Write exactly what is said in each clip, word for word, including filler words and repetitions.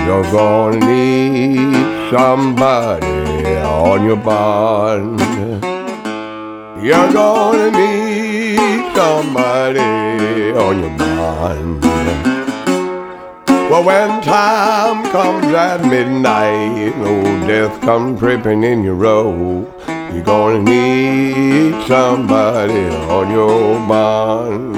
You're gonna need somebody on your bond. You're gonna need somebody on your bond. Well, when time comes at midnight, old death comes creeping in your row, you're gonna need somebody on your bond.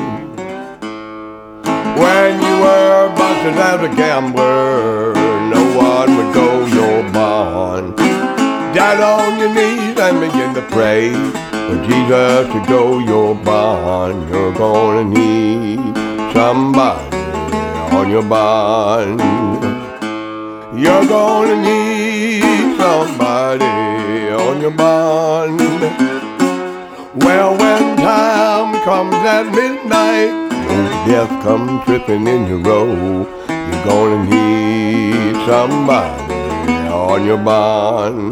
When you were busted as a gambler, no one would go your bond. Down on your knees and begin to pray for Jesus to go your bond. You're gonna need somebody on your bond. You're gonna need somebody on your bond. Well, when time comes at midnight, death comes tripping in your row, you're gonna need somebody on your bond.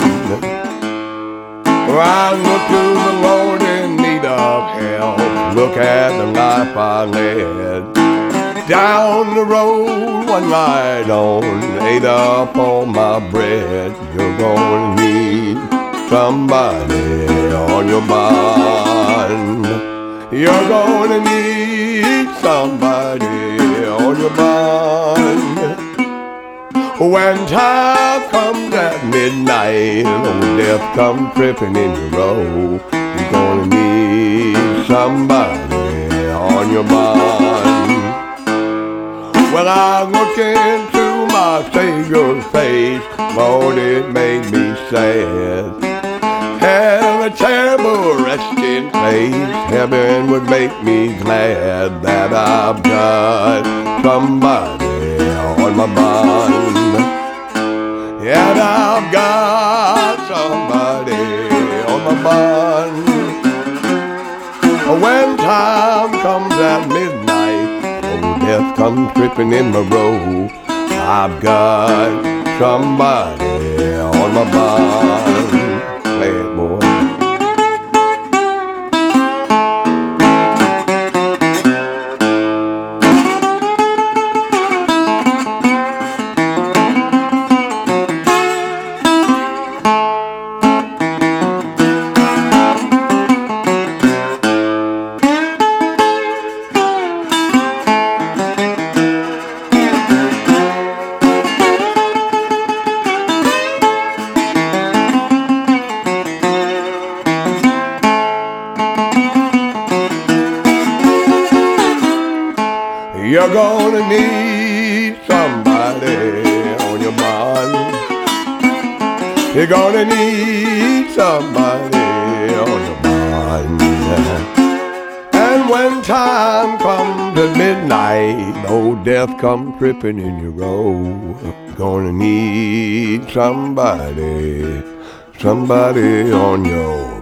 I look to the Lord in need of help. Look at the life I led. Down the road one night on, ate up all my bread. You're gonna need somebody on your bond. You're gonna need somebody on your bond. When time comes at midnight, old death comes tripping in your row, you're gonna need somebody on your bond. When I look into my Savior's face, Lord, it made me sad. Have a terrible resting place, heaven would make me glad that I've got somebody on my bond. And I've got somebody on my bond. When time comes at midnight, old death comes tripping in my row, I've got somebody on my bond. Play it, boy. You're gonna need somebody on your bond. You're gonna need somebody on your bond. And when time comes at midnight, old death comes tripping in your row, you're gonna need somebody, somebody on your